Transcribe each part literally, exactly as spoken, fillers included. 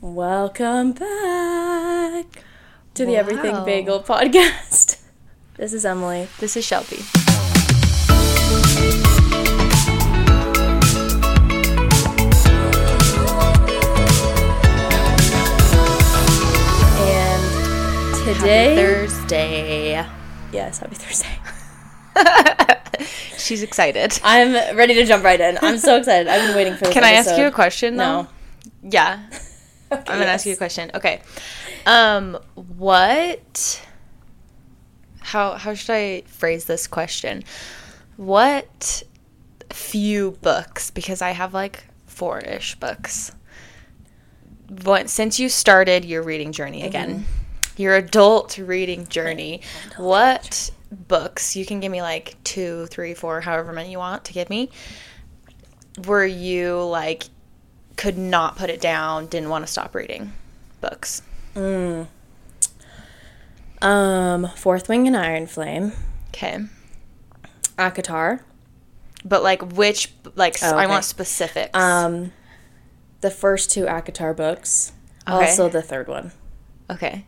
Welcome back to the Wow. Everything Bagel podcast. This is Emily. This is Shelby. And today... Happy Thursday. Yes, happy Thursday. She's excited. I'm ready to jump right in. I'm so excited. I've been waiting for this Can I ask episode. you a question, though? No. Yeah. Okay, I'm going to yes. ask you a question. Okay. Um, what... How how should I phrase this question? What few books, because I have like four-ish books, what, since you started your reading journey again, mm-hmm. your adult reading journey, adult what journey. books, you can give me like two, three, four, however many you want to give me, were you like, could not put it down, didn't want to stop reading books? Mm. Um, Fourth Wing and Iron Flame. Okay. ACOTAR. But, like, which, like, Oh, okay. I want specifics. Um, the first two ACOTAR books. Okay. Also the third one. Okay.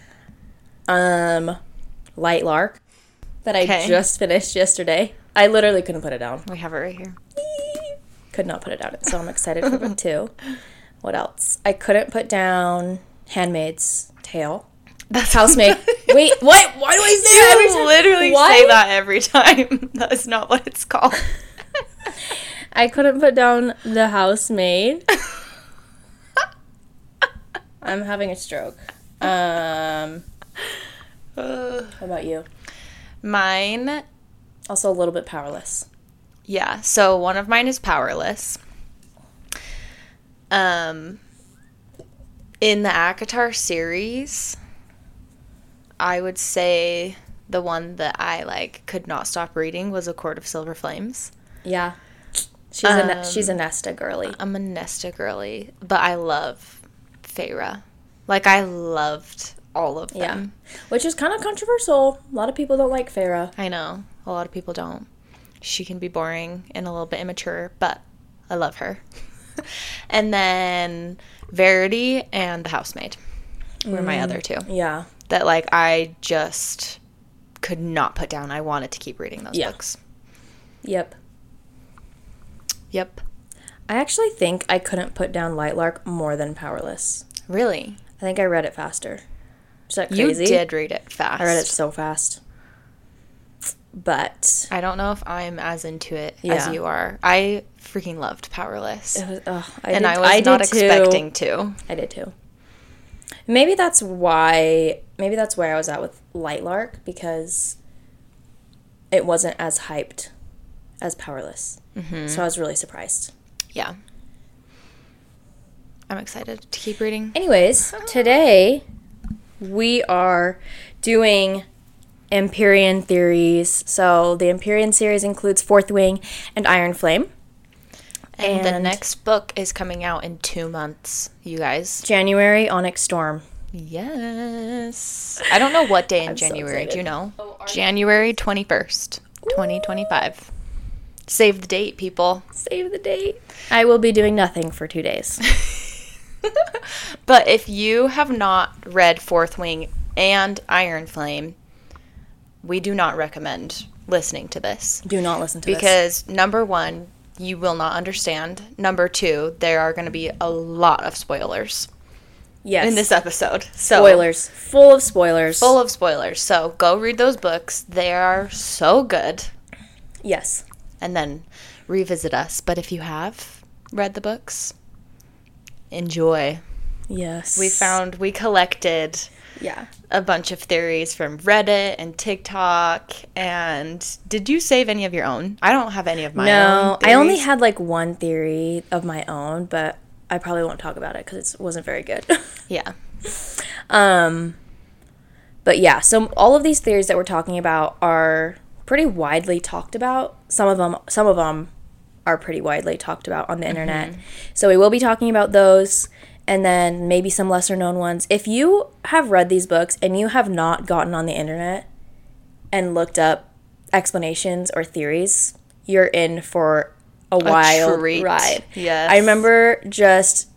Um, Light Lark. That I Okay. just finished yesterday. I literally couldn't put it down. We have it right here. Could not put it down. So I'm excited for book two. What else? I couldn't put down Handmaid's Tale. That's Housemaid. Wait, what? Why do I say You that every time? literally Why? say that every time. That is not what it's called. I couldn't put down The Housemaid. I'm having a stroke. Um, Uh, how about you? mine, Also a little bit Powerless. yeah. So one of mine is Powerless. Um, in the ACOTAR series, I would say the one that I, like, could not stop reading was A Court of Silver Flames. Yeah. She's a Um, ne- she's a Nesta girly. I'm a Nesta girly, but I love Feyre. Like, I loved all of Yeah. them. Which is kind of controversial. A lot of people don't like Feyre. I know. A lot of people don't. She can be boring and a little bit immature, but I love her. And then Verity and The Housemaid were my other two. Yeah. That, like, I just could not put down. I wanted to keep reading those Yeah. books. Yep. Yep. I actually think I couldn't put down Lightlark more than Powerless. Really? I think I read it faster. Is that You crazy? did read it fast. I read it so fast. But I don't know if I'm as into it Yeah. as you are. I freaking loved Powerless. it was, ugh, I and did, I was I not did too. expecting to. I did too. Maybe that's why. Maybe that's where I was at with Lightlark, because it wasn't as hyped as Powerless. Mm-hmm. So I was really surprised. Yeah. I'm excited to keep reading. Anyways, today we are doing Empyrean theories. So the Empyrean series includes Fourth Wing and Iron Flame. And, the And- next book is coming out in two months, you guys. January, Onyx Storm. Yes. I don't know what day in I'm so January. excited. Do you know? January twenty-first, twenty twenty-five. Save the date, people. Save the date. I will be doing nothing for two days. But if you have not read Fourth Wing and Iron Flame, we do not recommend listening to this. Do not listen to this. Because, number one, you will not understand. Number two, there are going to be a lot of spoilers Yes. in this episode. So, Spoilers. Full of spoilers. Full of spoilers. So go read those books. They are so good. Yes. And then revisit us. But if you have read the books, enjoy. Yes. We found, we collected Yeah. a bunch of theories from Reddit and TikTok. And did you save any of your own? I don't have any of my no, own. I only theories. had like one theory of my own, but I probably won't talk about it because it wasn't very good. Yeah. um, but yeah, so all of these theories that we're talking about are pretty widely talked about. Some of them, some of them are pretty widely talked about on the internet. So we will be talking about those, and then maybe some lesser known ones. If you have read these books and you have not gotten on the internet and looked up explanations or theories, you're in for a wild treat. ride. Yes. I remember just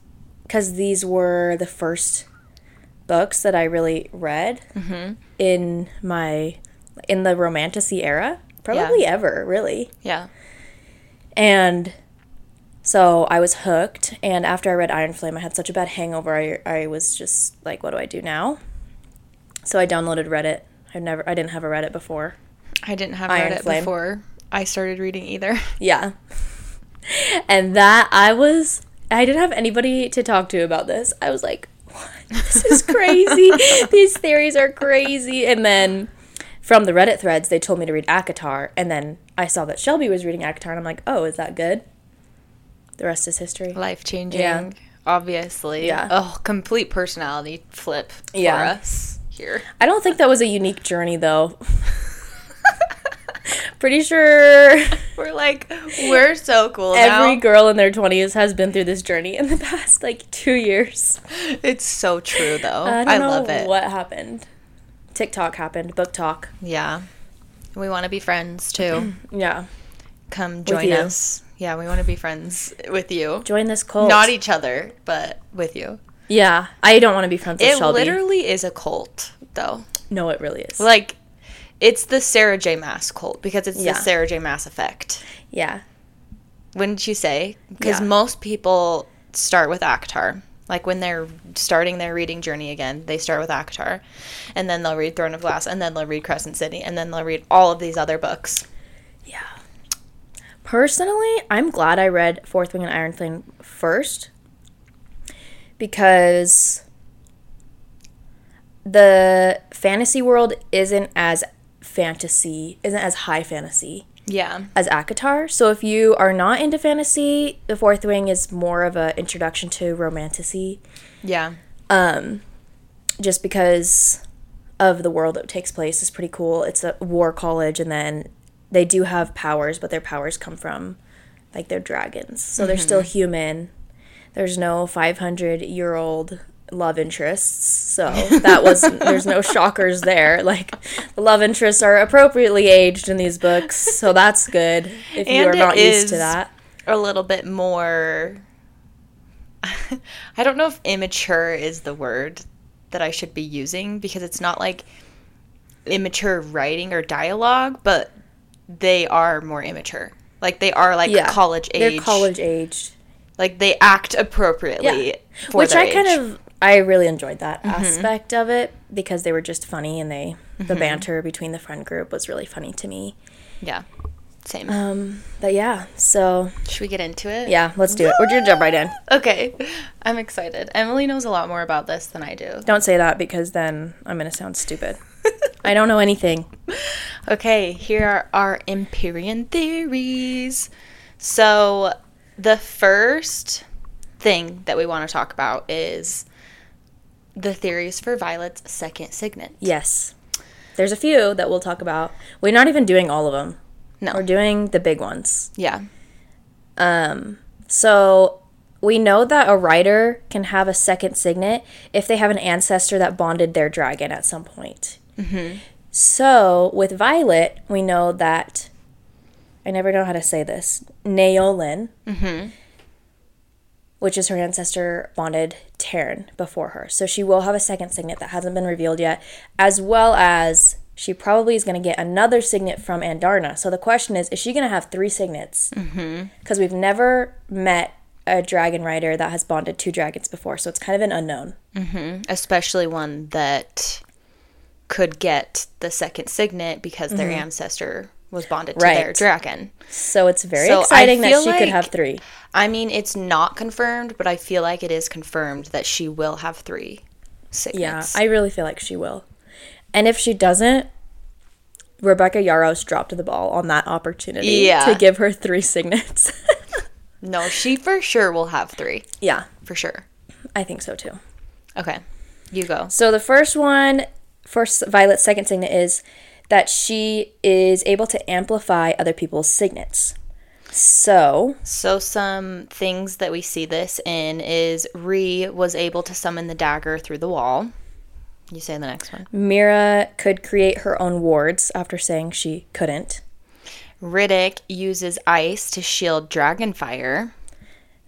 because these were the first books that I really read Mm-hmm. in my in the romantasy era, probably Yeah. ever, really. Yeah. And so I was hooked, and after I read Iron Flame, I had such a bad hangover. I I was just like, what do I do now? So I downloaded Reddit. I never I didn't have a Reddit before. I didn't have Iron Reddit Flame. before I started reading either. Yeah. And that I was I didn't have anybody to talk to about this. I was like, what? This is crazy. These theories are crazy. And then from the Reddit threads, they told me to read ACOTAR, and then I saw that Shelby was reading ACOTAR, and I'm like, oh, is that good? The rest is history. Life changing. Yeah. Obviously. Yeah. Oh, complete personality flip for Yeah. us here. I don't think that was a unique journey, though. Pretty sure We're like, we're so cool every now. girl in their twenties has been through this journey in the past, like, two years. It's so true, though. I don't I know love it. what happened. TikTok happened. Book talk. Yeah. We want to be friends, too. Yeah. Come join you. us. Yeah, we want to be friends with you. Join this cult. Not each other, but with you. Yeah. I don't want to be friends with It Shelby. literally is a cult, though. No, it really is. Like, it's the Sarah J. Maas cult because it's Yeah. the Sarah J. Maas effect. Yeah. Wouldn't you say? Because Yeah. most people start with ACOTAR. Like, when they're starting their reading journey again, they start with ACOTAR. And then they'll read Throne of Glass, and then they'll read Crescent City, and then they'll read all of these other books. Yeah. Personally, I'm glad I read Fourth Wing and Iron Flame first, because the fantasy world isn't as fantasy, isn't as high fantasy Yeah. as ACOTAR. So if you are not into fantasy, the Fourth Wing is more of an introduction to romantasy. Yeah. Um, just because of the world that takes place is pretty cool. It's a war college, and then they do have powers, but their powers come from, like, they're dragons. So they're still human. There's no five hundred year old love interests. So that was, there's no shockers there. Like, the love interests are appropriately aged in these books. So that's good if you And are it not used is to that. a little bit more... I don't know if immature is the word that I should be using, because it's not like immature writing or dialogue, but they are more immature. Like, they are like Yeah. college age. They're college aged. Like, they act appropriately Yeah. for Which their I kind age. of, I really enjoyed that aspect of it, because they were just funny, and they, the banter between the friend group was really funny to me. Yeah. Same. Um, but yeah, so Should we get into it? yeah, let's do it. We're gonna jump right in. Okay. I'm excited. Emily knows a lot more about this than I do. Don't say that, because then I'm gonna sound stupid. I don't know anything. Okay, here are our Empyrean theories. So, the first thing that we want to talk about is the theories for Violet's second signet. Yes, there's a few that we'll talk about. We're not even doing all of them. No. We're doing the big ones. Yeah. Um, so we know that a writer can have a second signet if they have an ancestor that bonded their dragon at some point. Mm-hmm. So with Violet, we know that, I never know how to say this, Naolin, Mm-hmm. which is her ancestor, bonded Taryn before her. So she will have a second signet that hasn't been revealed yet, as well as she probably is going to get another signet from Andarna. So the question is, is she going to have three signets? Mm-hmm. Because we've never met a dragon rider that has bonded two dragons before, so it's kind of an unknown. Mm-hmm. Especially one that could get the second signet because their ancestor was bonded to Right. their dragon. So it's very So I exciting that feel she could like- have three. I mean, it's not confirmed, but I feel like it is confirmed that she will have three Yeah, signets. I really feel like she will. And if she doesn't, Rebecca Yaros dropped the ball on that opportunity Yeah. to give her three signets. No, she for sure will have three. Yeah, For sure. I think so too. Okay. You go. So the first one for S- Violet's second signet is that she is able to amplify other people's signets. So, So some things that we see this in is Ree was able to summon the dagger through the wall. You say the next one. Mira could create her own wards after saying she couldn't. Riddick uses ice to shield dragon fire.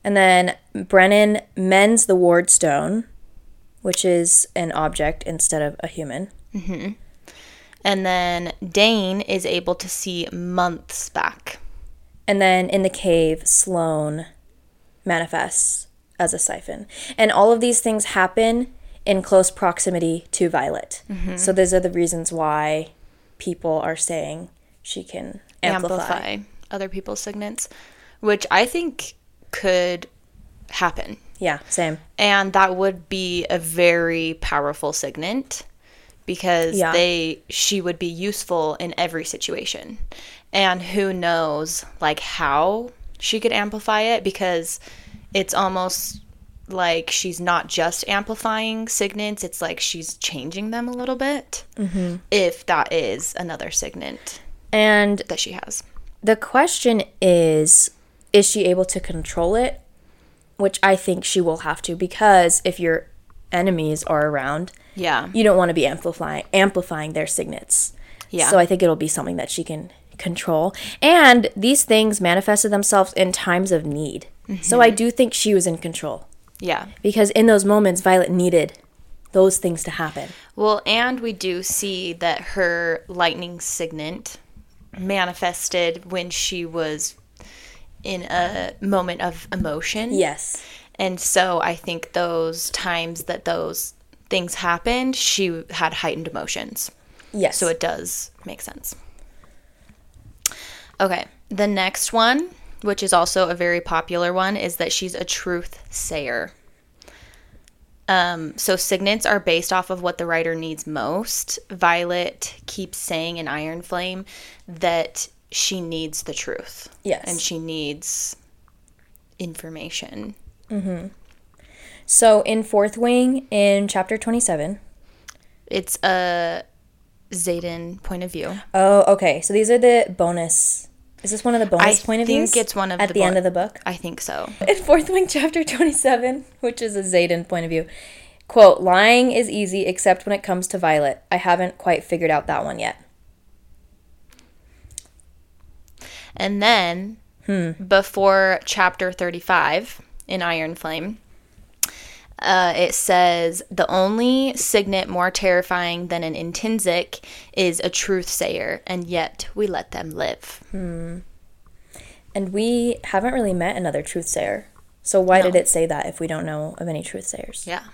And then Brennan mends the ward stone, which is an object instead of a human. Mm-hmm. And then Dane is able to see months back. And then in the cave, Sloane manifests as a siphon. And all of these things happen in close proximity to Violet. Mm-hmm. So those are the reasons why people are saying she can amplify. amplify other people's signets, which I think could happen. Yeah, same. And that would be a very powerful signet because yeah. they she would be useful in every situation. And who knows like how she could amplify it, because it's almost like she's not just amplifying signets, it's like she's changing them a little bit, mm-hmm. if that is another signet and that she has. The question is, is she able to control it? Which I think she will have to, because if your enemies are around, yeah, you don't want to be amplifying amplifying their signets. Yeah. So I think it'll be something that she can control. And these things manifested themselves in times of need. Mm-hmm. So I do think she was in control. Yeah. Because in those moments, Violet needed those things to happen. Well, and we do see that her lightning signet manifested when she was in a moment of emotion. Yes. And so I think those times that those things happened, she had heightened emotions. Yes. So it does make sense. Okay. The next one, which is also a very popular one, is that she's a truth sayer. Um, so signets are based off of what the writer needs most. Violet keeps saying in Iron Flame that she needs the truth. Yes. And she needs information. Mm-hmm. So in Fourth Wing, in chapter twenty-seven. It's a Xaden point of view. Oh, okay. So these are the bonus... Is this one of the bonus I point of views? I think it's one of at the, the bon- end of the book. I think so. In Fourth Wing, chapter twenty-seven, which is a Xaden point of view, quote, "Lying is easy except when it comes to Violet. I haven't quite figured out that one yet." And then hmm. before chapter thirty-five in Iron Flame, uh, it says, "The only signet more terrifying than an intrinsic is a truth sayer, and yet we let them live." Hmm. And we haven't really met another truth sayer. So why no. did it say that if we don't know of any truth sayers? Yeah.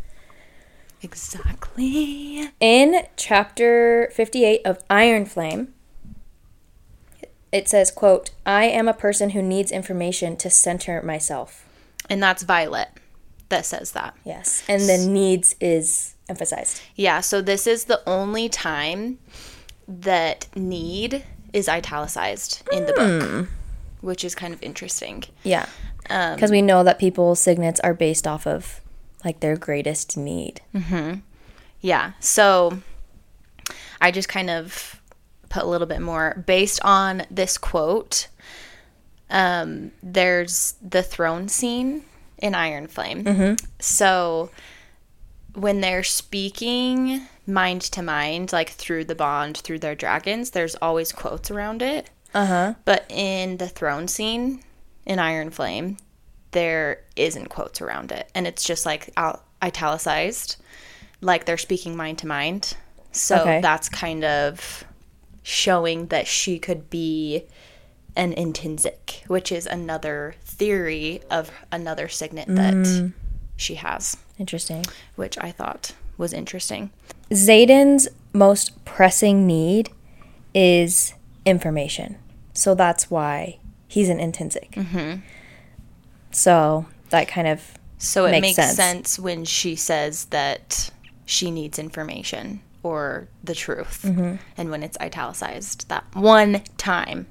Exactly. In chapter fifty-eight of Iron Flame, it says, quote, "I am a person who needs information to center myself." And that's Violet that says that. Yes. And the needs is emphasized. Yeah, so this is the only time that need is italicized in the book, mm. which is kind of interesting. Yeah. Because um, we know that people's signets are based off of, like, their greatest need. Mm-hmm. Yeah. So I just kind of put a little bit more. Based on this quote, um, there's the throne scene in Iron Flame. Mm-hmm. So when they're speaking mind to mind, like through the bond, through their dragons, there's always quotes around it. Uh-huh. But in the throne scene in Iron Flame, there isn't quotes around it. And it's just like italicized, like they're speaking mind to mind. So okay. that's kind of showing that she could be an intrinsic, which is another theory of another signet that mm. she has. Interesting. Which I thought was interesting. Xaden's most pressing need is information. So that's why he's an intrinsic. Mm-hmm. So that kind of So it makes, makes sense. sense when she says that she needs information or the truth. Mm-hmm. And when it's italicized that one time.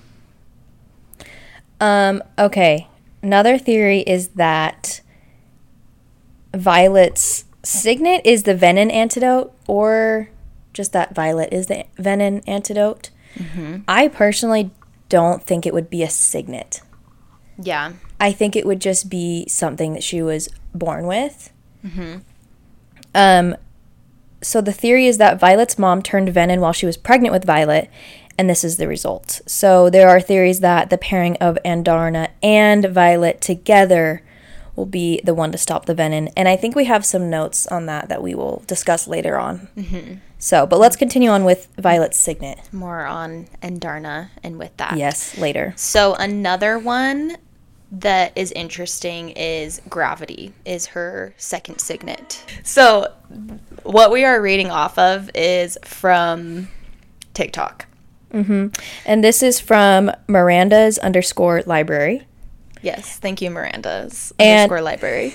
Um, okay. Another theory is that Violet's signet is the venom antidote, or just that Violet is the venom antidote. Mm-hmm. I personally don't think it would be a signet. Yeah. I think it would just be something that she was born with. Mm-hmm. Um, so the theory is that Violet's mom turned venom while she was pregnant with Violet, and this is the result. So there are theories that the pairing of Andarna and Violet together will be the one to stop the venom. And I think we have some notes on that that we will discuss later on. Mm-hmm. So, but let's continue on with Violet's signet. More on Andarna and with that. Yes, later. So another one that is interesting is Gravity is her second signet. So what we are reading off of is from TikTok. Mm-hmm. And this is from Miranda's underscore library. Yes, thank you, Miranda's and underscore library.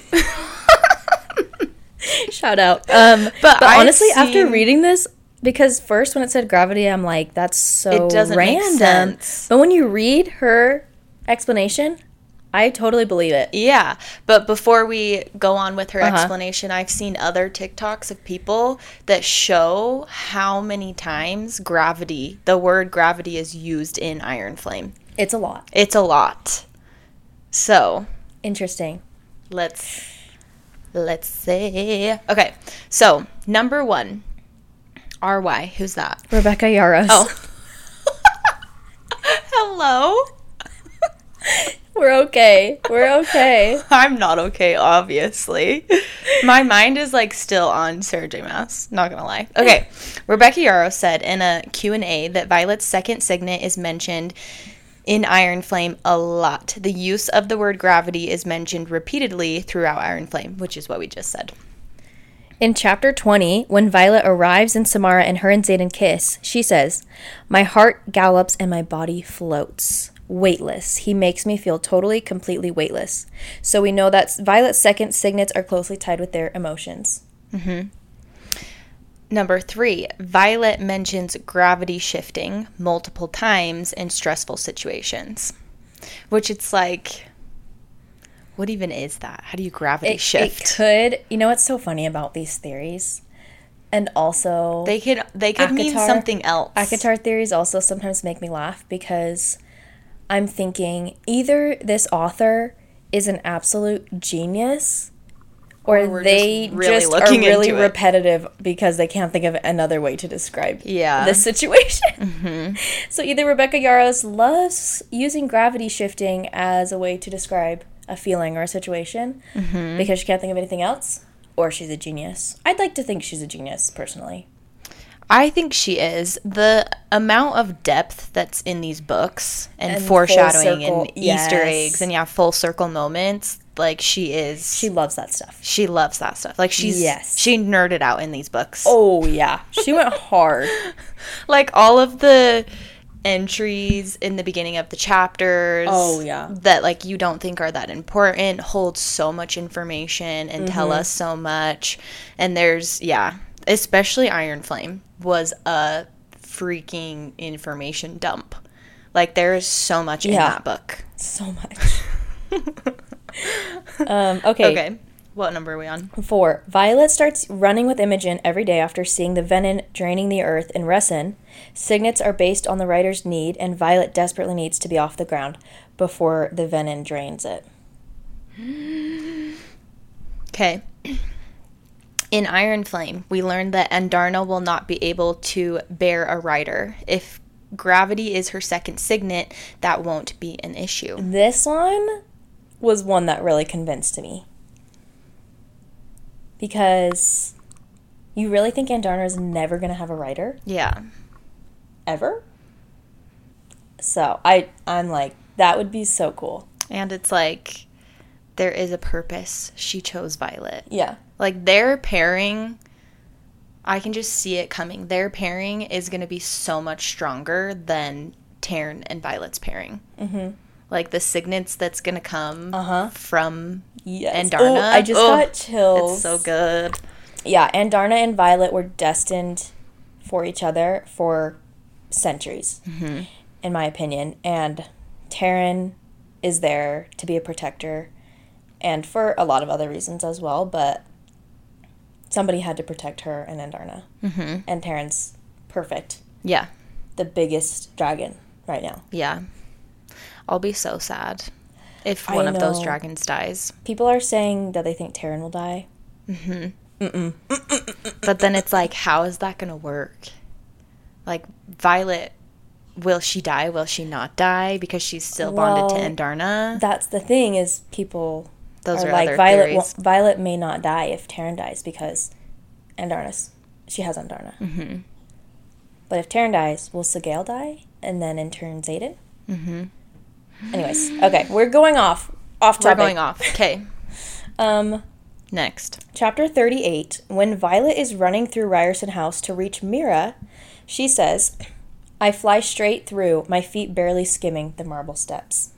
Shout out. Um, but, but honestly, seen... after reading this, because first when it said Gravity, I'm like, that's so it doesn't random. Make sense. But when you read her explanation, I totally believe it. Yeah, but before we go on with her uh-huh. explanation, I've seen other TikToks of people that show how many times gravity, the word gravity, is used in Iron Flame. It's a lot. It's a lot. So, interesting. Let's let's see. Okay, so number one, R Y. Who's that? Rebecca Yarros. Oh, hello. We're okay. We're okay. I'm not okay, obviously. My mind is, like, still on Sarah J. Maas. Not gonna lie. Okay. Rebecca Yarros said in a Q and A that Violet's second signet is mentioned in Iron Flame a lot. The use of the word gravity is mentioned repeatedly throughout Iron Flame, which is what we just said. In chapter twenty, when Violet arrives in Samara and her and Xaden kiss, she says, "My heart gallops and my body floats. Weightless. He makes me feel totally, completely weightless." So we know that Violet's second signets are closely tied with their emotions. Mm-hmm. Number three, Violet mentions gravity shifting multiple times in stressful situations. Which it's like, what even is that? How do you gravity it, shift? It could. You know what's so funny about these theories? And also... They could, they could Akatar, mean something else. Akatar theories also sometimes make me laugh because... I'm thinking either this author is an absolute genius or, or they just, really just are really into repetitive it. Because they can't think of another way to describe yeah. this situation. Mm-hmm. So either Rebecca Yarros loves using gravity shifting as a way to describe a feeling or a situation mm-hmm. because she can't think of anything else, or she's a genius. I'd like to think she's a genius, personally. I think she is. The amount of depth that's in these books and, and foreshadowing circle, and yes. Easter eggs and yeah, full circle moments, like she is. She loves that stuff. She loves that stuff. Like she's yes. she nerded out in these books. Oh yeah, she went hard. Like all of the entries in the beginning of the chapters. Oh yeah, that like you don't think are that important hold so much information and mm-hmm. tell us so much. And there's yeah. Especially Iron Flame was a freaking information dump. Like, there is so much in yeah. that book. So much. um, okay. Okay. What number are we on? Four. Violet starts running with Imogen every day after seeing the venom draining the earth in Resen. Signets are based on the writer's need, and Violet desperately needs to be off the ground before the venom drains it. Okay. In Iron Flame, we learned that Andarna will not be able to bear a rider. If gravity is her second signet, that won't be an issue. This one was one that really convinced me. Because you really think Andarna is never going to have a rider? Yeah. Ever? So, I, I'm like, that would be so cool. And it's like, there is a purpose. She chose Violet. Yeah. Like, their pairing, I can just see it coming. Their pairing is going to be so much stronger than Taryn and Violet's pairing. Mm-hmm. Like, the signets that's going to come uh-huh. from yes. Andarna. Oh, I just oh, got chills. It's so good. Yeah, Andarna and Violet were destined for each other for centuries, mm-hmm. in my opinion. And Taryn is there to be a protector, and for a lot of other reasons as well, but somebody had to protect her and Andarna. Mm-hmm. And Taryn's perfect. Yeah. The biggest dragon right now. Yeah. I'll be so sad if I one of know. those dragons dies. People are saying that they think Taryn will die. Mm-hmm. Mm-mm. But then it's like, how is that going to work? Like, Violet will she die? Will she not die? Because she's still bonded to Well, Andarna. That's the thing is people Those are, are like other Violet. theories. wa- Violet may not die if Taryn dies because Andarna's she has Andarna. Mm-hmm. But if Taryn dies, will Sigale die and then in turn Xaden? Mm-hmm. Anyways, okay, we're going off off We're topic. going off. Okay. Um, Next. chapter thirty-eight. When Violet is running through Ryerson House to reach Mira, she says, "I fly straight through, my feet barely skimming the marble steps."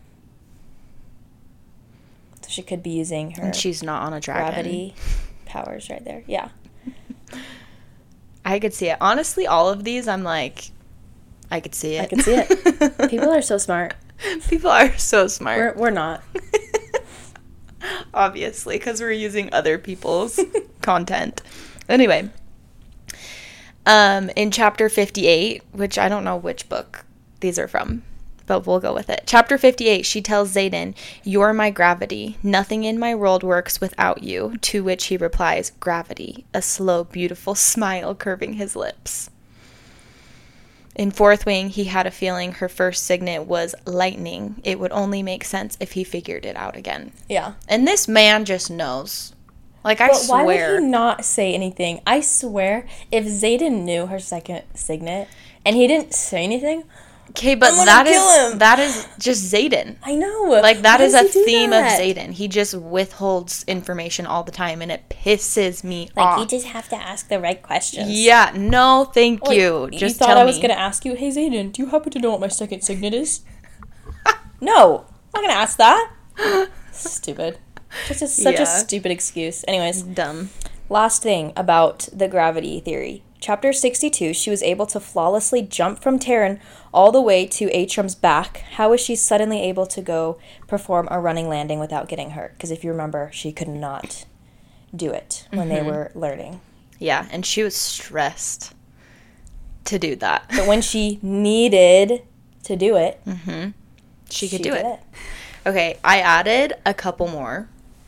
So she could be using her And she's not on a dragon. gravity powers right there. Yeah. I could see it. Honestly, all of these, I'm like, I could see it. I can see it. People are so smart. People are so smart. We're, we're not. Obviously, because we're using other people's content. Anyway, um, in chapter fifty-eight, which I don't know which book these are from, but we'll go with it. Chapter fifty-eight, she tells Xaden, "You're my gravity. Nothing in my world works without you." To which he replies, "Gravity," a slow, beautiful smile curving his lips. In Fourth Wing, he had a feeling her first signet was lightning. It would only make sense if he figured it out again. Yeah. And this man just knows. Like, I But swear. why would he not say anything? I swear, if Xaden knew her second signet and he didn't say anything, Okay, but I'm gonna that kill is him. that is just Xaden. I know. Like, that Why is a does he do theme that? of Xaden. He just withholds information all the time, and it pisses me Like, off. you just have to ask the right questions. Yeah, no, thank Like, you. Just you thought tell I was me. going to ask you, "Hey, Xaden, do you happen to know what my second signet is?" No. I'm not going to ask that. Stupid. Just a, such Yeah. a stupid excuse. Anyways, Dumb. last thing about the gravity theory. Chapter sixty-two, she was able to flawlessly jump from Terran all the way to Atrum's back. How was she suddenly able to go perform a running landing without getting hurt? Because if you remember, she could not do it when they were learning. Yeah, and she was stressed to do that. But when she needed to do it, She could do did it. Okay, I added a couple more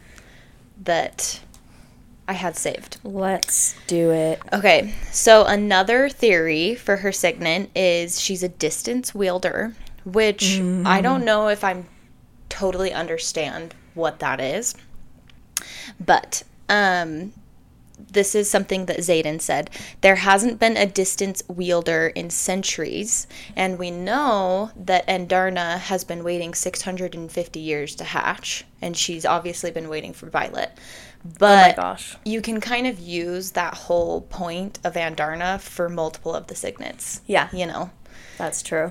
that I had saved. Let's do it. Okay, so another theory for her signet is she's a distance wielder, which I don't know if I'm totally understand what that is. But um this is something that Xaden said. There hasn't been a distance wielder in centuries, and we know that Andarna has been waiting six hundred fifty years to hatch, and she's obviously been waiting for Violet. But Oh my gosh. you can kind of use that whole point of Andarna for multiple of the signets. Yeah. You know. That's true.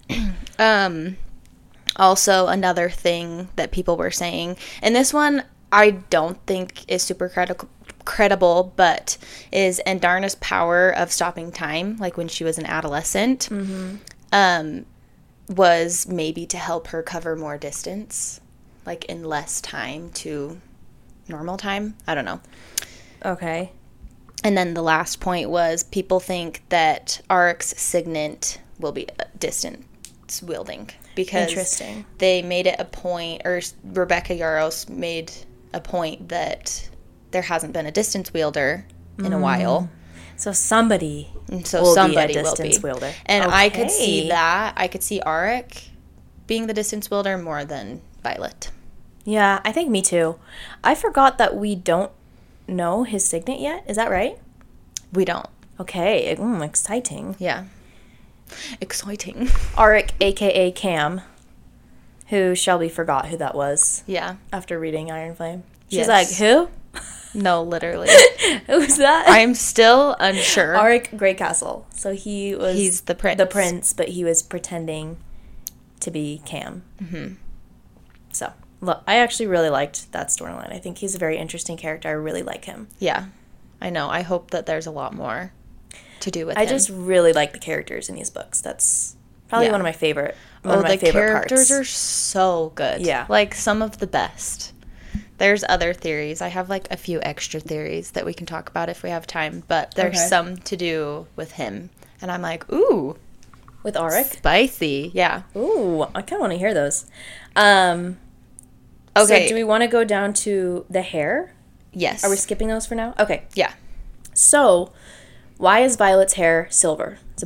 Um, also, another thing that people were saying, and this one I don't think is super credi- credible, but is Andarna's power of stopping time, like when she was an adolescent, um, was maybe to help her cover more distance, like in less time to normal time. I don't know. Okay. And then the last point was people think that Arc's signet will be distance wielding because Interesting. they made it a point, or Rebecca Yaros made a point that there hasn't been a distance wielder in a while. So somebody And so will somebody be a will distance be. wielder. And I could see Okay. that. I could see Arik being the distance wielder more than Violet. Yeah, I think me too. I forgot that we don't know his signet yet. Is that right? We don't. Okay. Mm, exciting. Yeah. Exciting. Arik, a k a. Cam, who Shelby forgot who that was Yeah. after reading Iron Flame. She's Yes. like, who? No, literally. Who's that? I'm still unsure. Arik Greycastle. So he was He's the prince. the prince, but he was pretending to be Cam. Mm-hmm. So, look, I actually really liked that storyline. I think he's a very interesting character. I really like him. Yeah, I know. I hope that there's a lot more to do with I him. just really like the characters in these books. That's probably Yeah. one of my favorite. One oh, of my the favorite characters parts. are so good. Yeah. like some of the best. There's other theories. I have like a few extra theories that we can talk about if we have time, but there's Okay. some to do with him, and I'm like, ooh, with Arik. spicy. Yeah. Ooh, I kind of want to hear those. Um, Okay. So do we want to go down to the hair? Yes. Are we skipping those for now? Okay. Yeah. So, why is Violet's hair silver? It's a big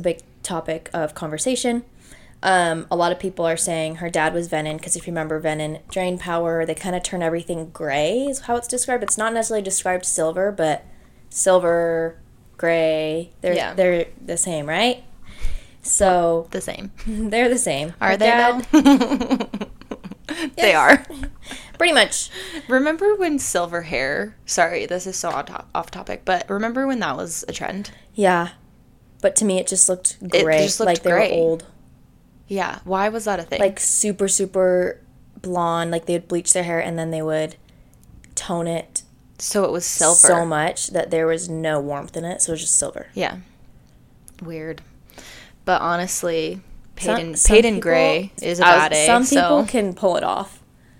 topic of conversation. Um, a lot of people are saying her dad was Venin because if you remember, Venin drain power. They kind of turn everything gray is how it's described. It's not necessarily described silver, but silver, gray, they're Yeah. they're the same, right? So The same. they're the same. Are Her they dad- though? They are. Pretty much. Remember when silver hair, sorry, this is so off top- off topic, but remember when that was a trend? Yeah. But to me, it just looked It gray. just looked like they gray. were old. Yeah. Why was that a thing? Like super, super blonde. Like they would bleach their hair and then they would tone it so it was silver. so much that there was no warmth in it. So it was just silver. Yeah. Weird. But honestly, Some- Peyton, some Peyton people- Gray is a I was- bad A. Some people so. can pull it off.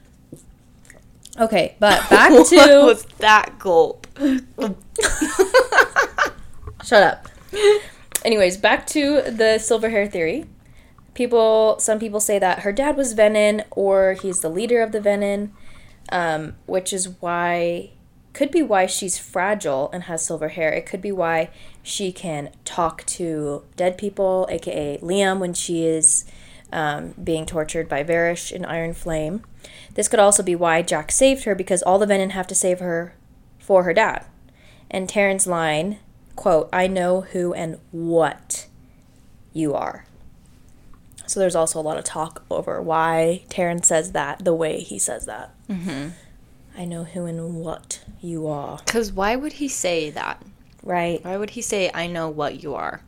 Okay, but back What to... was that gulp? Shut up. Anyways, back to the silver hair theory. People, some people say that her dad was Venin or he's the leader of the Venin, um, which is why, could be why she's fragile and has silver hair. It could be why she can talk to dead people, aka Liam, when she is um, being tortured by Varish in Iron Flame. This could also be why Jack saved her, because all the Venin have to save her for her dad. And Taryn's line, quote, "I know who and what you are." So there's also a lot of talk over why Taryn says that the way he says that. Mm-hmm. I know who and what you are. Because why would he say that? Right. Why would he say, I know what you are?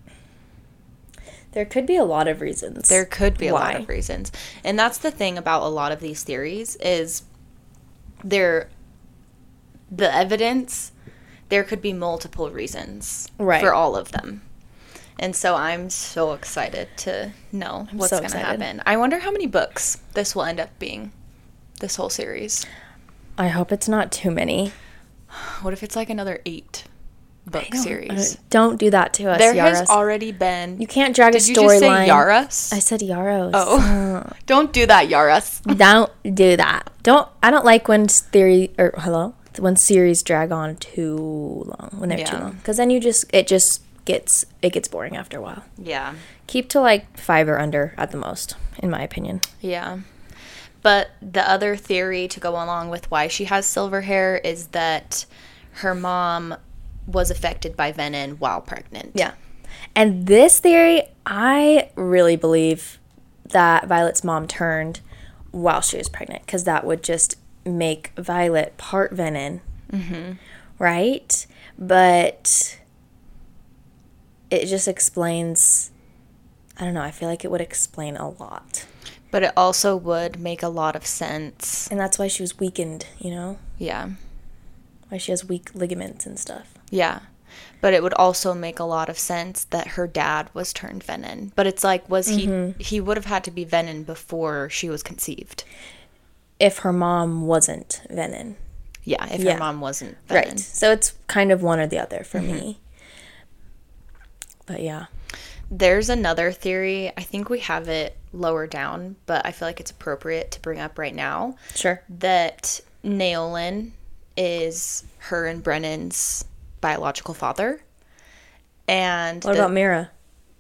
There could be a lot of reasons. There could be a why. lot of reasons. And that's the thing about a lot of these theories is there, the evidence, there could be multiple reasons Right. for all of them. And so I'm so excited to know what's so going to excited. happen. I wonder how many books this will end up being, this whole series. I hope it's not too many. What if it's like another eight book I don't- series? uh, Don't do that to us, There Yaros. has already been. You can't drag Did a you just say storyline. Yaros? I said Yaros. Oh, don't do that, Yaros. Don't do that. Don't. I don't like when theory or hello when series drag on too long when they're too Yeah. long because then you just it just gets it gets boring after a while. Yeah. Keep to like five or under at the most, in my opinion. Yeah. But the other theory to go along with why she has silver hair is that her mom was affected by Venin while pregnant. Yeah, and this theory, I really believe that Violet's mom turned while she was pregnant because that would just make Violet part Venin, mm-hmm. right? But it just explains. I don't know. I feel like it would explain a lot. But it also would make a lot of sense. And that's why she was weakened, you know? Yeah. Why she has weak ligaments and stuff. Yeah. But it would also make a lot of sense that her dad was turned Venin. But it's like, was Mm-hmm. he, he would have had to be Venin before she was conceived. If her mom wasn't Venin. Yeah, if Yeah. her mom wasn't Venin. Right. So it's kind of one or the other for me. But yeah. There's another theory. I think we have it lower down, but I feel like it's appropriate to bring up right now. Sure. That Naolin is her and Brennan's biological father. And What the- about Mira?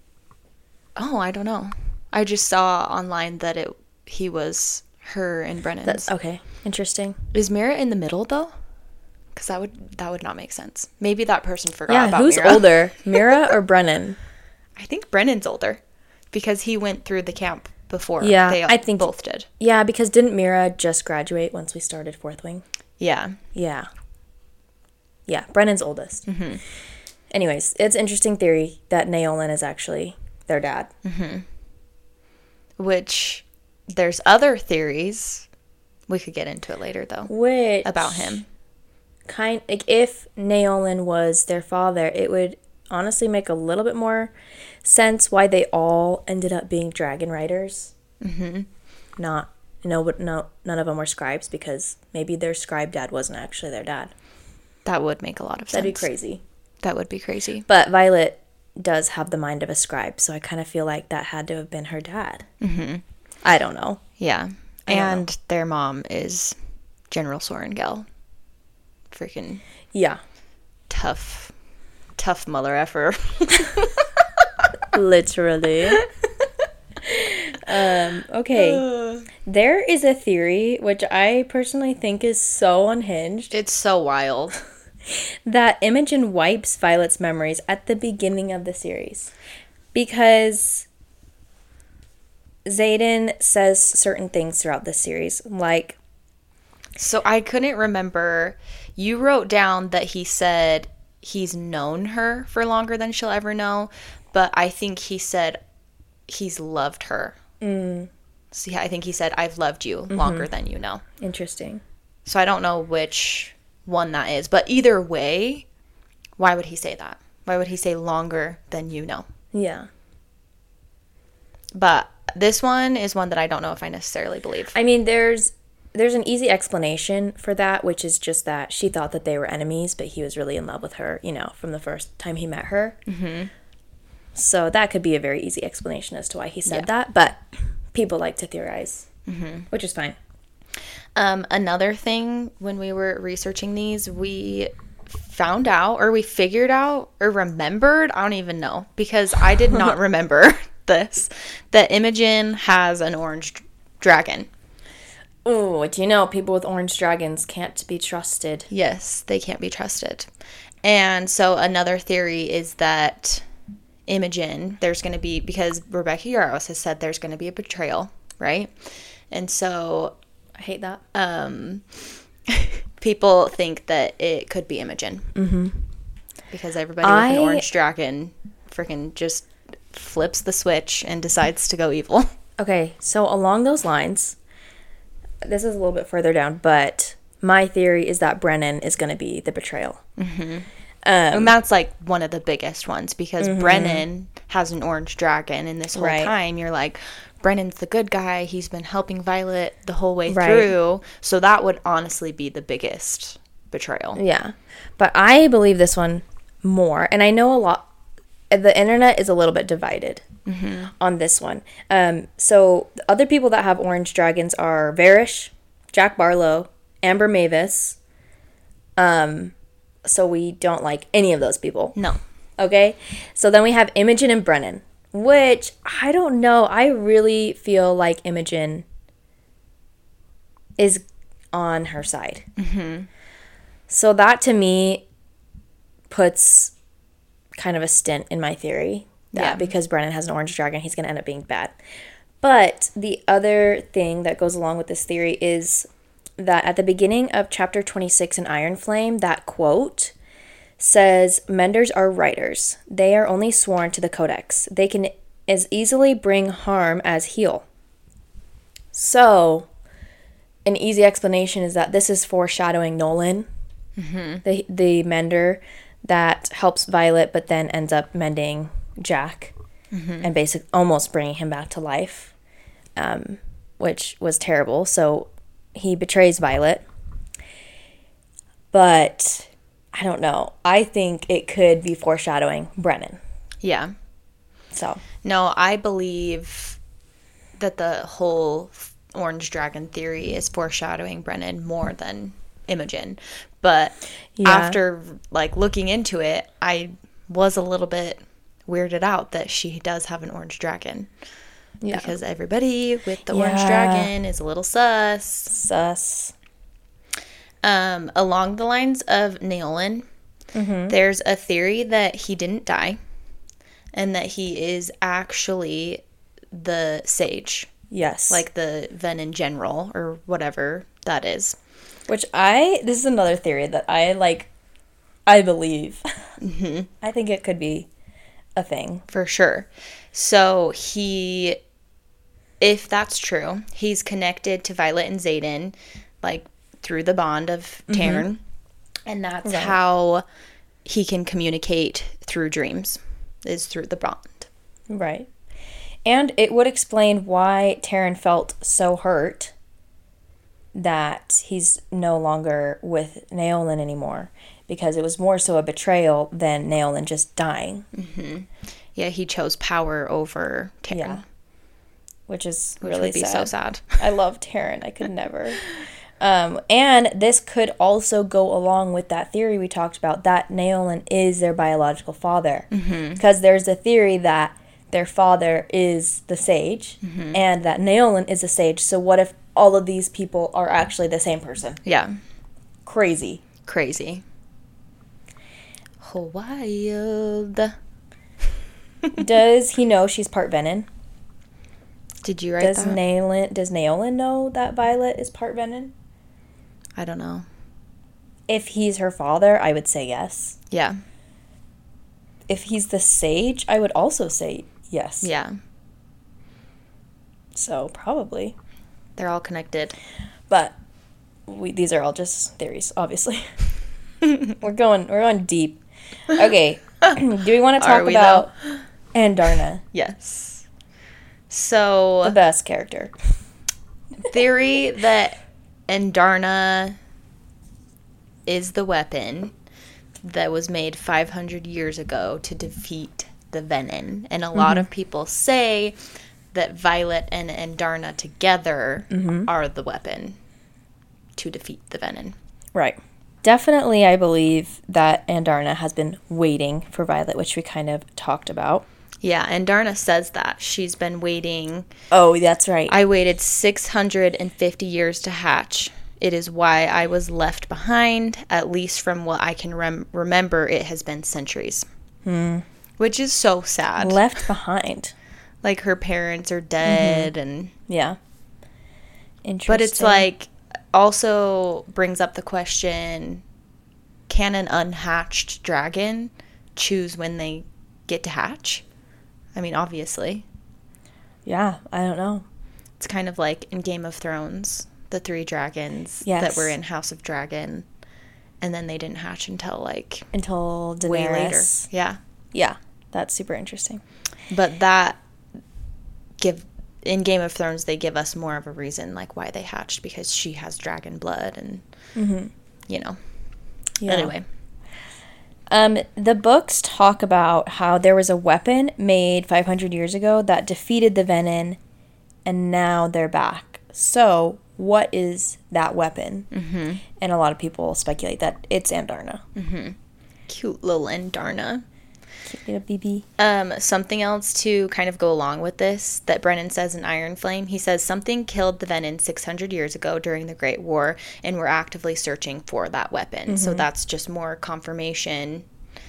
Oh, I don't know. I just saw online that it he was her and Brennan's. That's okay. Interesting. Is Mira in the middle though? Because that would that would not make sense. Maybe that person forgot Yeah, about who's Mira. older, Mira or Brennan? I think Brennan's older because he went through the camp before. Yeah, they I think- both did. Yeah, because didn't Mira just graduate once we started Fourth Wing? Yeah. Yeah. Yeah, Brennan's oldest. Mm-hmm. Anyways, it's interesting theory that Naolin is actually their dad. Which there's other theories. We could get into it later though Which about him. kind like if Naolin was their father, it would honestly make a little bit more sense why they all ended up being dragon riders. Mm-hmm. Not no, but no, none of them were scribes because maybe their scribe dad wasn't actually their dad. That would make a lot of sense. That'd be crazy. That would be crazy. But Violet does have the mind of a scribe, so I kind of feel like that had to have been her dad. Mm-hmm. I don't know. Yeah. I don't And their mom is General Sorengel. Freaking Yeah. tough, tough mother effer. Literally. um, okay. There is a theory, which I personally think is so unhinged, It's so wild. that Imogen wipes Violet's memories at the beginning of the series. Because Xaden says certain things throughout this series, like... So I couldn't remember. You wrote down that he said he's known her for longer than she'll ever know, but I think he said he's loved her. Mm. See, I think he said, I've loved you longer mm-hmm. than you know. Interesting. So I don't know which one that is, but either way, why would he say that? Why would he say longer than you know? Yeah. But this one is one that I don't know if I necessarily believe. I mean, there's there's an easy explanation for that, which is just that she thought that they were enemies, but he was really in love with her, you know, from the first time he met her. Mm-hmm. So that could be a very easy explanation as to why he said yeah. that, but people like to theorize, mm-hmm. which is fine. Um, another thing, when we were researching these, we found out, or we figured out, or remembered, I don't even know, because I did not remember this, that Imogen has an orange dragon. Oh, do you know people with orange dragons can't be trusted? Yes, they can't be trusted. And so another theory is that Imogen, there's going to be, because Rebecca Yarros has said there's going to be a betrayal, right? And so I hate that. Um, people think that it could be Imogen. Mm-hmm. Because everybody I... with an orange dragon freaking just flips the switch and decides to go evil. Okay, so along those lines, this is a little bit further down, but my theory is that Brennan is going to be the betrayal. Mm-hmm. Um, and that's like one of the biggest ones, because mm-hmm. Brennan has an orange dragon, and this whole right. time you're like, Brennan's the good guy. He's been helping Violet the whole way right. through. So that would honestly be the biggest betrayal. Yeah. But I believe this one more. And I know a lot. The internet is a little bit divided mm-hmm. on this one. Um, so the other people that have orange dragons are Varish, Jack Barlow, Amber Mavis. Um, so we don't like any of those people. No. Okay? So then we have Imogen and Brennan. Which, I don't know, I really feel like Imogen is on her side. Mm-hmm. So that, to me, puts kind of a stint in my theory. That yeah. because Brennan has an orange dragon, he's going to end up being bad. But the other thing that goes along with this theory is that at the beginning of chapter twenty-six in Iron Flame, that quote says, Menders are writers. They are only sworn to the Codex. They can as easily bring harm as heal. So, an easy explanation is that this is foreshadowing Nolan, mm-hmm. the the mender that helps Violet but then ends up mending Jack mm-hmm. and basically almost bringing him back to life, um, which was terrible. So, he betrays Violet. But... I don't know. I think it could be foreshadowing Brennan. Yeah. So. No, I believe that the whole orange dragon theory is foreshadowing Brennan more than Imogen. But yeah. after, like, looking into it, I was a little bit weirded out that she does have an orange dragon. Yeah. Because everybody with the yeah. orange dragon is a little sus. Sus. Um, along the lines of Naolan, mm-hmm. there's a theory that he didn't die and that he is actually the sage. Yes. Like the Venin general or whatever that is. Which I, this is another theory that I like, I believe. Mm-hmm. I think it could be a thing. For sure. So he, if that's true, he's connected to Violet and Xaden, like, through the bond of Taryn, mm-hmm. and that's right. how he can communicate through dreams, is through the bond. Right. And it would explain why Taryn felt so hurt that he's no longer with Naolan anymore, because it was more so a betrayal than Naolan just dying. Mm-hmm. Yeah, he chose power over Taryn. Yeah. Which is Which really would be sad. so sad. I love Taryn. I could never... Um, and this could also go along with that theory we talked about, that Naolan is their biological father. Mm-hmm. Because there's a theory that their father is the sage Mm-hmm. and that Naolin is a sage. So what if all of these people are actually the same person? Yeah. Crazy. Crazy. Wild. Does he know she's part Venin? Did you write Does that? Naolin, does Naolin know that Violet is part Venin? I don't know. If he's her father, I would say yes. Yeah. If he's the sage, I would also say yes. Yeah. So probably. They're all connected. But we, these are all just theories, obviously. we're going we're going deep. Okay. Do we want to talk Are we, about Andarna, Yes. So, the best character? theory that Andarna is the weapon that was made five hundred years ago to defeat the Venin. And a lot of people say that Violet and Andarna together are the weapon to defeat the Venin. Right. Definitely, I believe that Andarna has been waiting for Violet, which we kind of talked about. Yeah, Andarna says that. She's been waiting. Oh, that's right. I waited six hundred fifty years to hatch. It is why I was left behind. At least from what I can rem- remember, it has been centuries. Hmm. Which is so sad. Left behind. Like, her parents are dead, and Yeah. Interesting. but it's like, also brings up the question, can an unhatched dragon choose when they get to hatch? I mean, obviously. Yeah, I don't know. It's kind of like in Game of Thrones, the three dragons Yes. that were in House of Dragon, and then they didn't hatch until, like, Until Daenerys. way later. Yeah. Yeah, that's super interesting. But that give in Game of Thrones, they give us more of a reason, like, why they hatched, because she has dragon blood, and Mm-hmm. you know. Yeah. Anyway, Um, the books talk about how there was a weapon made five hundred years ago that defeated the Venin, and now they're back. So, what is that weapon? mm-hmm. And a lot of people speculate that it's Andarna. Cute little Andarna. Get a B B. Um, something else to kind of go along with this that Brennan says in Iron Flame. He says something killed the Venin six hundred years ago during the Great War, and we're actively searching for that weapon. So that's just more confirmation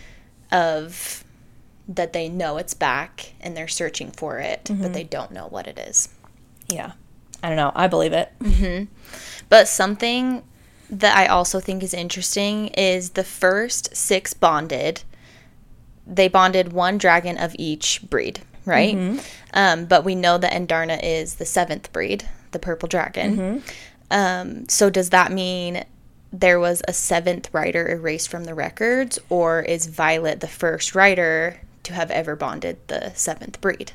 of that they know it's back and they're searching for it, but they don't know what it is. Yeah. I don't know. I believe it. But something that I also think is interesting is the first six bonded. They bonded one dragon of each breed, right? Um, but we know that Andarna is the seventh breed, the purple dragon. Um, so does that mean there was a seventh rider erased from the records, or is Violet the first rider to have ever bonded the seventh breed?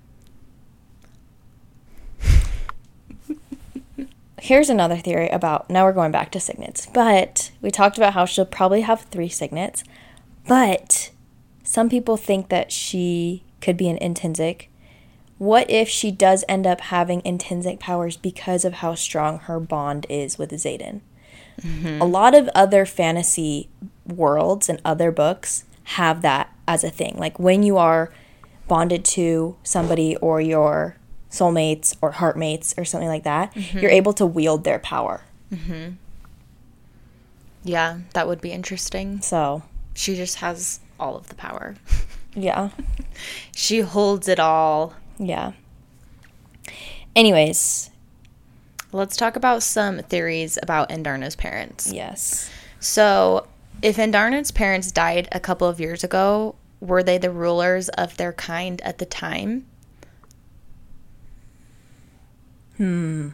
Here's another theory about, now we're going back to signets, but we talked about how she'll probably have three signets, but some people think that she could be an intrinsic. What if she does end up having intrinsic powers because of how strong her bond is with Xaden? A lot of other fantasy worlds and other books have that as a thing. Like when you are bonded to somebody or your soulmates or heartmates or something like that, you're able to wield their power. Yeah, that would be interesting. So, She just has all of the power. yeah. She holds it all. Yeah. Anyways, Let's talk about some theories about Andarna's parents. yes. So, if Andarna's parents died a couple of years ago, were they the rulers of their kind at the time? Hmm.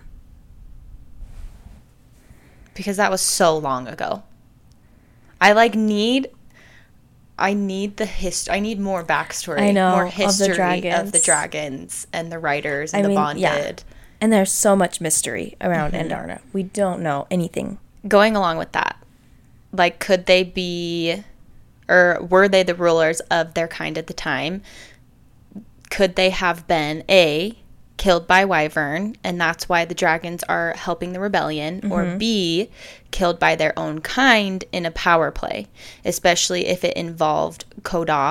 Because that was so long ago. I like need I need the hist I need more backstory. I know, more of the history of the dragons. dragons and the writers and I the mean, bonded. yeah. And there's so much mystery around Andarna. We don't know anything. Going along with that, like, could they be, or were they the rulers of their kind at the time? Could they have been A, killed by Wyvern, and that's why the dragons are helping the rebellion, or B, killed by their own kind in a power play, especially if it involved Koda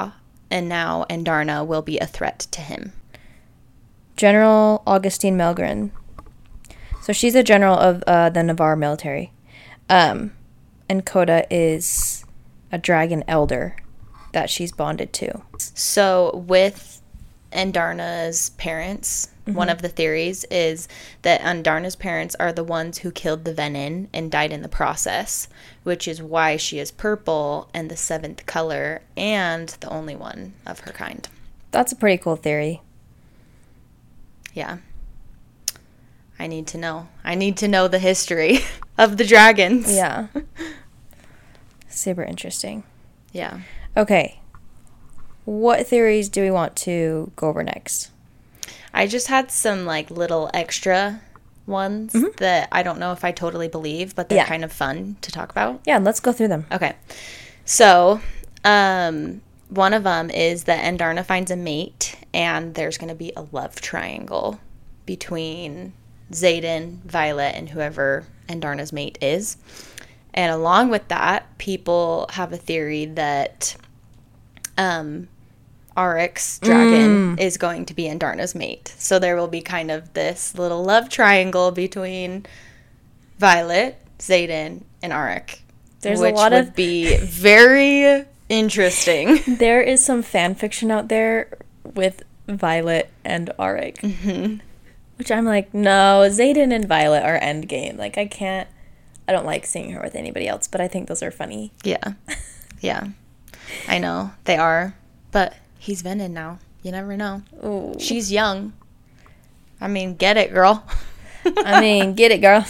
and now Andarna will be a threat to him. General Augustine Melgren. So she's a general of uh, the Navarre military. Um, and Coda is a dragon elder that she's bonded to. So with Andarna's parents, mm-hmm. one of the theories is that Andarna's parents are the ones who killed the Venin and died in the process, which is why she is purple and the seventh color and the only one of her kind. That's a pretty cool theory. Yeah. I need to know. I need to know the history of the dragons. Yeah. Super interesting. Yeah. Okay. What theories do we want to go over next? I just had some like little extra ones mm-hmm. that I don't know if I totally believe, but they're yeah. kind of fun to talk about. Yeah, let's go through them. Okay. So, um, one of them is that Andarna finds a mate and there's going to be a love triangle between Xaden, Violet, and whoever Andarna's mate is. And along with that, people have a theory that um, Aric's dragon mm. is going to be Andarna's mate. So there will be kind of this little love triangle between Violet, Xaden, and Aric. There's which a lot would of be very interesting. There is some fan fiction out there with Violet and Aric. Mm-hmm. Which I'm like, no, Xaden and Violet are endgame. Like, I can't, I don't like seeing her with anybody else, but I think those are funny. Yeah. Yeah. I know. They are. But he's Venin now. You never know. Ooh. She's young. I mean, get it, girl. I mean, get it, girl.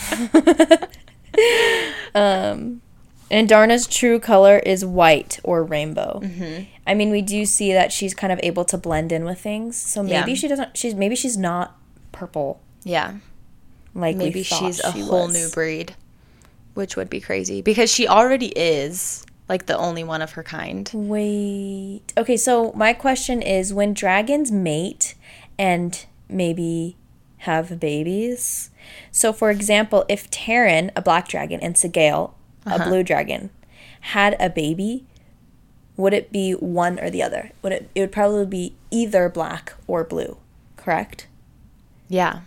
um, Andarna's true color is white or rainbow. Mm-hmm. I mean, we do see that she's kind of able to blend in with things. So maybe yeah. she doesn't, she's, maybe she's not purple. Yeah. Like maybe we she's a she whole was. new breed, which would be crazy because she already is like the only one of her kind. Wait. Okay, so my question is, when dragons mate and maybe have babies. So for example, if Terran, a black dragon, and Sigale, uh-huh. a blue dragon, had a baby, would it be one or the other? Would it it would probably be either black or blue, correct? Yeah.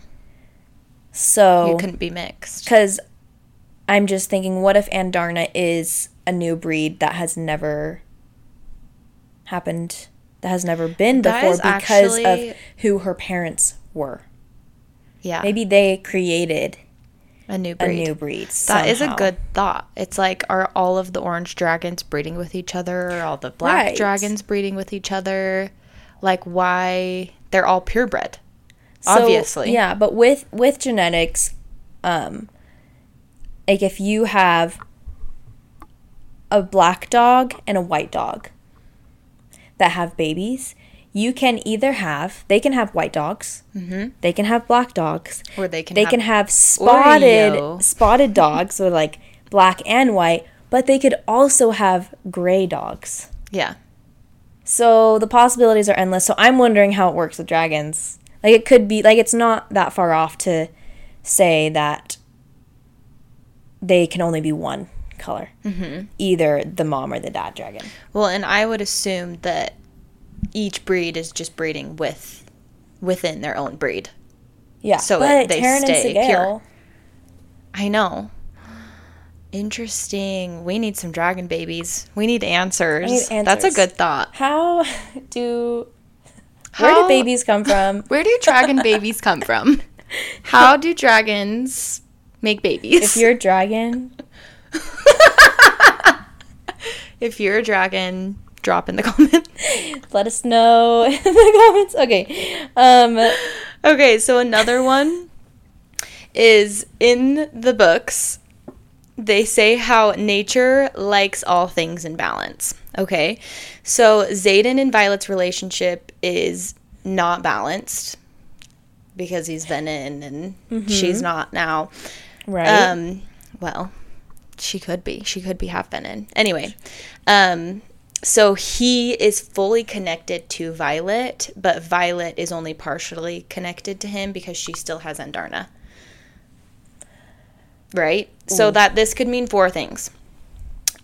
So you couldn't be mixed. Because I'm just thinking, what if Andarna is a new breed that has never happened, that has never been before because actually, of who her parents were? Yeah. Maybe they created a new breed. A new breed. That is a good thought. It's like, are all of the orange dragons breeding with each other? Are all the black right. dragons breeding with each other? Like, why? They're all purebred. So, obviously. Yeah, but with with genetics, um, like if you have a black dog and a white dog that have babies, you can either have, they can have white dogs, mm-hmm. they can have black dogs, or they can they have can have spotted Oreo. spotted dogs, so like black and white, but they could also have gray dogs. Yeah. So the possibilities are endless. So I'm wondering how it works with dragons. Like, it could be, like, it's not that far off to say that they can only be one color. Mm-hmm. Either the mom or the dad dragon. Well, and I would assume that each breed is just breeding with, within their own breed. Yeah, so but it, they Terran stay and Sigale, pure. I know. Interesting. We need some dragon babies. We need answers. I need answers. That's a good thought. How do... Where How, do babies come from? Where do dragon babies come from? How do dragons make babies? If you're a dragon. If you're a dragon, drop in the comments. Let us know in the comments. Okay. Um, okay, so another one is in the books. They say how nature likes all things in balance. Okay, so Xaden and Violet's relationship is not balanced because he's Venin and mm-hmm. she's not now. Right. Um, well, she could be. She could be half Venin. Anyway, um, so he is fully connected to Violet, but Violet is only partially connected to him because she still has Andarna. Right? Ooh. So that this could mean four things.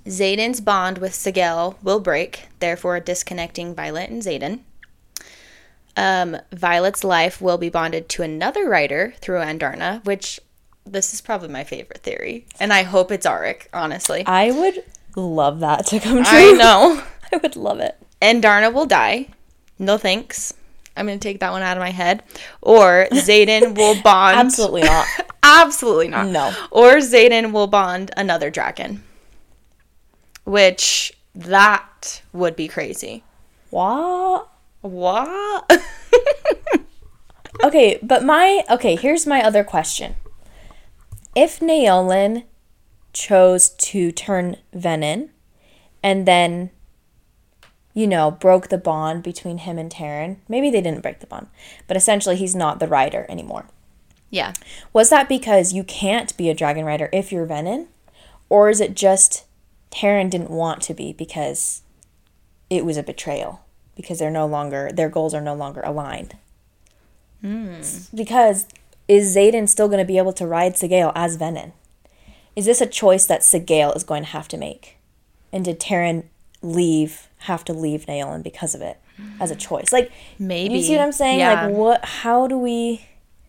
Xaden's bond with Sigel will break, therefore disconnecting Violet and Xaden. Um, Violet's life will be bonded to another rider through Andarna, which this is probably my favorite theory. And I hope it's Auric, honestly. I would love that to come true. I know. I would love it. Andarna will die. No thanks. I'm going to take that one out of my head. Or Xaden will bond. Absolutely not. Absolutely not. No. Or Xaden will bond another dragon. Which, that would be crazy. What? What? Okay, but my... Okay, here's my other question. If Naolan chose to turn Venin and then, you know, broke the bond between him and Terran, maybe they didn't break the bond, but essentially he's not the rider anymore. Yeah. Was that because you can't be a dragon rider if you're Venin? Or is it just Terran didn't want to be because it was a betrayal? Because they're no longer, their goals are no longer aligned. Mm. Because is Xaden still going to be able to ride Sigel as Venin? Is this a choice that Sigel is going to have to make? And did Terran leave, have to leave Naolan because of it as a choice? Like, maybe. You see what I'm saying? Yeah. Like, what, how do we...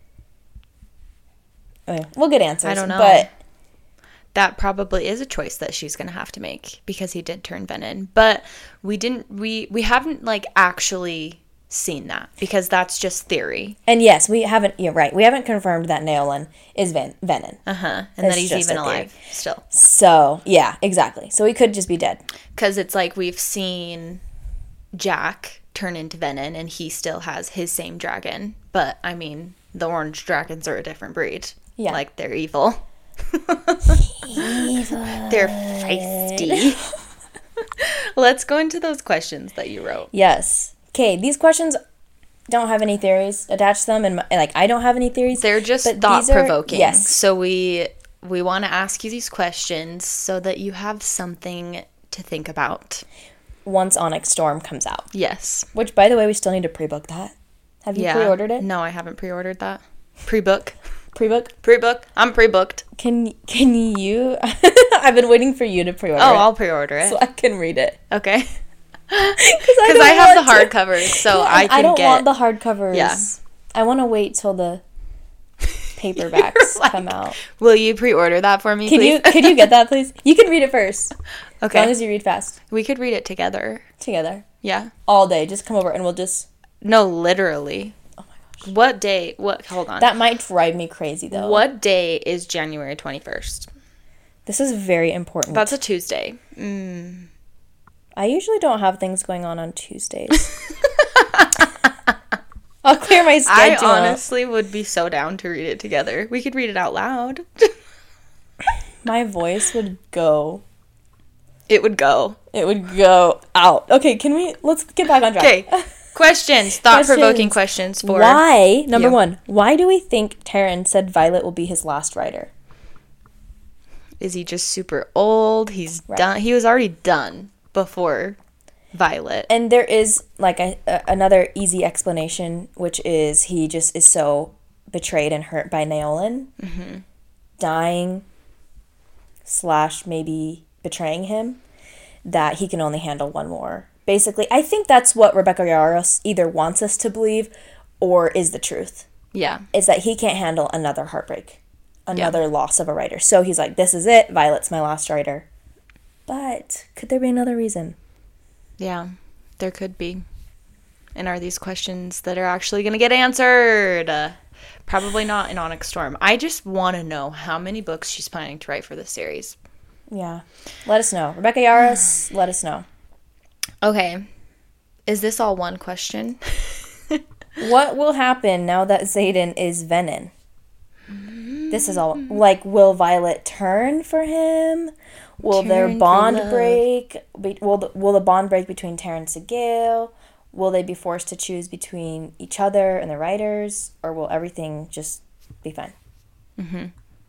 Okay, we'll get answers. I don't know. But that probably is a choice that she's going to have to make because he did turn Venin. But we didn't, we, we haven't, like, actually seen that because that's just theory. And yes, we haven't, you're right, we haven't confirmed that Naolan is Ven- Venin. Uh-huh. And It's that he's just even a theory. alive still. So, yeah, exactly. So he could just be dead. Because it's like we've seen Jack turn into Venin and he still has his same dragon. But, I mean, the orange dragons are a different breed. Yeah. Like, they're evil. Evil. They're feisty. Let's go into those questions that you wrote. Yes. Okay, these questions don't have any theories attached to them, and my, like I don't have any theories. They're just but thought these are- provoking. Yes. So we we want to ask you these questions so that you have something to think about. Once Onyx Storm comes out. Yes. Which, by the way, we still need to pre-book that. Have you Yeah. pre-ordered it? No, I haven't pre-ordered that. Pre-book. Pre-book? Pre-book. I'm pre-booked. Can can you? I've been waiting for you to pre-order Oh, it I'll pre-order it. so I can read it. Okay. Because Because I, have the hardcovers, so Yeah, I can I don't get. want the hardcovers. Yeah. I want to wait till the paperbacks like, come out. Will you pre-order that for me, Can please? you can you get that, please? You can read it first. Okay. As long as you read fast. We could read it together. Together. Yeah. All day. Just come over and we'll just... No, literally. Oh my gosh. What day? What? Hold on. That might drive me crazy, though. What day is January twenty-first? This is very important. That's a Tuesday. Mm. I usually don't have things going on on Tuesdays. I'll clear my I schedule. honestly would be so down to read it together. We could read it out loud. My voice would go. It would go. It would go out. Okay, can we... Let's get back on track. Okay. Questions. Thought-provoking questions for... Why, number you. one, why do we think Terran said Violet will be his last rider? Is he just super old? He's Right. done. He was already done before Violet. And there is, like, a, a, another easy explanation, which is he just is so betrayed and hurt by Naolan. Mm-hmm. Dying slash maybe betraying him, that he can only handle one more. Basically, I think that's what Rebecca Yarros either wants us to believe or is the truth. Yeah. Is that he can't handle another heartbreak, another yeah. loss of a writer. So he's like, this is it. Violet's my last writer. But could there be another reason? Yeah, there could be. And are these questions that are actually going to get answered? Uh, probably not in Onyx Storm. I just want to know how many books she's planning to write for this series. Yeah. Let us know. Rebecca Yarros, let us know. Okay. Is this all one question? What will happen now that Xaden is Venin? This is all... Like, will Violet turn for him? Will Turn their for bond love. break? Be, will, the, will the bond break between Terran and Sigel? Will they be forced to choose between each other and the writers? Or will everything just be fine? Mm-hmm.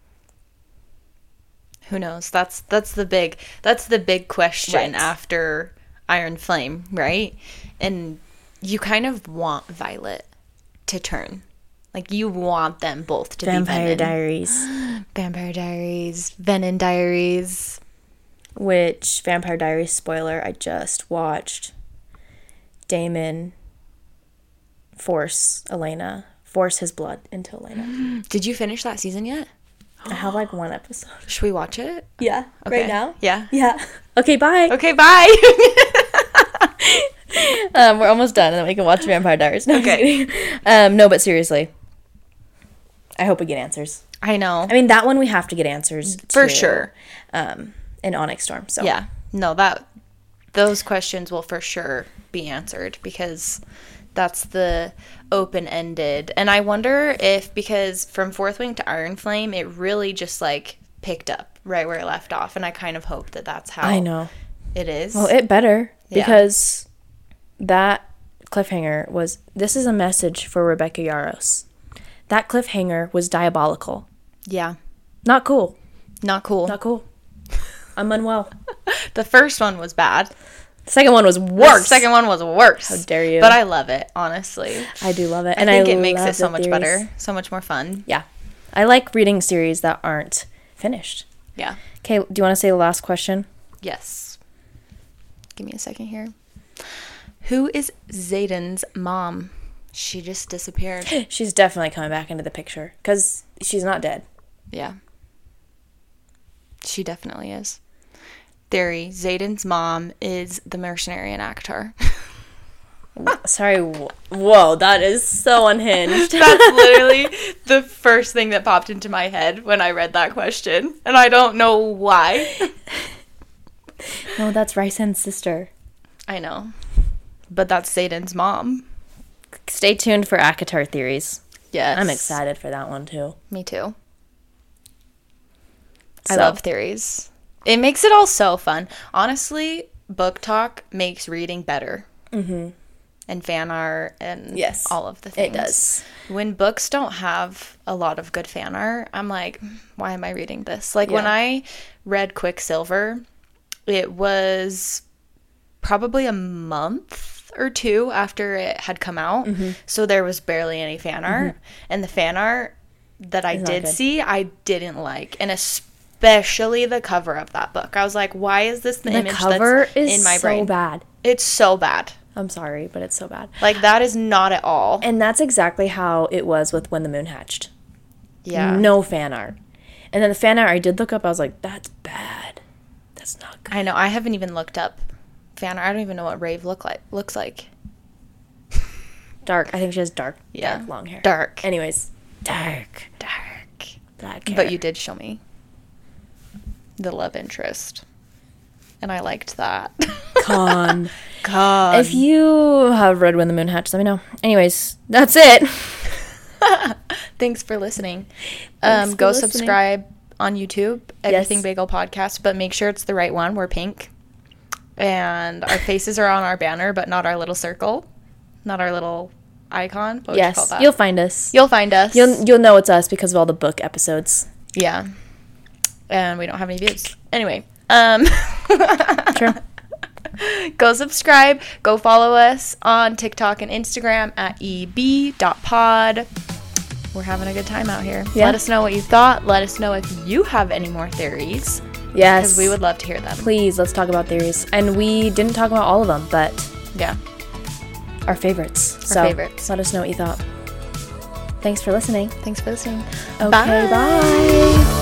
Who knows? That's that's the big that's the big question Right. after Iron Flame, right? And you kind of want Violet to turn. Like, you want them both to Vampire be Venin. Diaries. Vampire Diaries. Venin Diaries. which Vampire Diaries spoiler, I just watched Damon force Elena, force his blood into Elena. Did you finish that season yet? I have like one episode. Should we watch it? Yeah. Okay. Right now? Yeah. Yeah. Okay, bye. Okay, bye. um, we're almost done, and then we can watch Vampire Diaries. No, Okay. um, no, but seriously, I hope we get answers. I know. I mean, that one we have to get answers For to, sure. Um, in Onyx Storm. So Yeah. No, that those questions will for sure be answered because that's the open-ended. And I wonder if, because from Fourth Wing to Iron Flame, it really just like picked up right where it left off, and I kind of hope that that's how I know it is. Well, it better Yeah. because that cliffhanger was. This is a message for Rebecca Yarros. That cliffhanger was diabolical. Yeah. Not cool. Not cool. Not cool. I'm unwell. The first one was bad. The second one was worse. The second one was worse. How dare you? But I love it, honestly. I do love it, I and think I it makes love it so the much theories. better, so much more fun. Yeah, I like reading series that aren't finished. Yeah. Okay, do you want to say the last question? Yes. Give me a second here. Who is Zayden's mom? She just disappeared. She's definitely coming back into the picture because she's not dead. Yeah. She definitely is. Theory, Zayden's mom is the mercenary and actor. Sorry. Whoa, that is so unhinged. That's literally the first thing that popped into my head when I read that question. And I don't know why. No, that's Rysen's sister. I know. But that's Zayden's mom. Stay tuned for ACOTAR theories. Yes. I'm excited for that one too. Me too. I I love- love theories. It makes it all so fun. Honestly, book talk makes reading better. Mm-hmm. And fan art and Yes, all of the things. It does. When books don't have a lot of good fan art, I'm like, why am I reading this? Like when Yeah. I read Quicksilver, it was probably a month or two after it had come out. Mm-hmm. So there was barely any fan art. And the fan art that I It's not did good. see, I didn't like. And especially the cover of that book. I was like, why is this the, The image cover that's is in my so brain? bad. It's so bad. I'm sorry, but it's so bad. Like that is not at all. And that's exactly how it was with When the Moon Hatched. Yeah. No fan art. And then the fan art I did look up, I was like, that's bad. That's not good. I know. I haven't even looked up fan art. I don't even know what Rave look like. Looks like Dark. I think she has dark, Yeah. dark long hair. dark, Anyways, dark. dark. Black hair. But you did show me the love interest, and I liked that. Con. God. If you have read When the Moon Hatched, let me know. Anyways, that's it. Thanks for listening. Thanks Um, for go listening. subscribe on YouTube, Everything Yes. Bagel Podcast, but make sure it's the right one. We're pink, and our faces are on our banner, but not our little circle, not our little icon. What would you call Yes, that? you'll find us. You'll find us. You'll you'll know it's us because of all the book episodes. Yeah. And we don't have any views. Anyway, um True. go subscribe, go follow us on TikTok and Instagram at e b dot pod. We're having a good time out here. Yeah. Let us know what you thought. Let us know if you have any more theories, Yes. because we would love to hear them. Please, let's talk about theories. And we didn't talk about all of them, but Yeah. our favorites. Our so favorites. Let us know what you thought. Thanks for listening. Thanks for listening. Okay, bye.